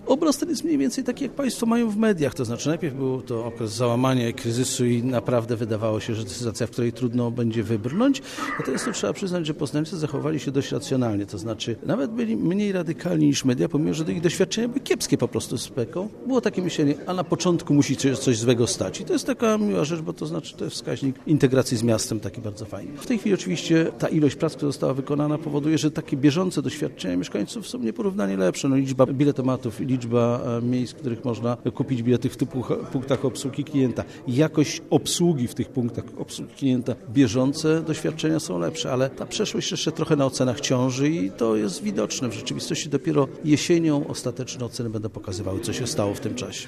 Obraz ten jest mniej więcej taki, jak Państwo mają w mediach, to znaczy najpierw był to okres załamania i kryzysu i naprawdę wydawało się, że to sytuacja, w której trudno będzie wybrnąć. Natomiast to trzeba przyznać, że poznańczycy zachowali się dość racjonalnie, to znaczy nawet byli mniej radykalni niż media, pomimo że ich doświadczenia były kiepskie po prostu z PEK-ą. Było takie myślenie, a na początku musi coś złego stać. I to jest taka miła rzecz, bo to znaczy to jest wskaźnik integracji z miastem taki bardzo fajny. W tej chwili oczywiście ta ilość prac, która została wykonana, powoduje, że takie bieżące doświadczenia mieszkańców są nieporównanie lepsze. Liczba biletomatów, liczba miejsc, w których można kupić bilety w typu punktach obsługi klienta, jakość obsługi w tych punktach obsługi klienta, bieżące doświadczenia są lepsze, ale ta przeszłość jeszcze trochę na ocenach ciąży i to jest widoczne. W rzeczywistości dopiero jesienią ostateczne oceny będą pokazywały, co się stało w tym czasie.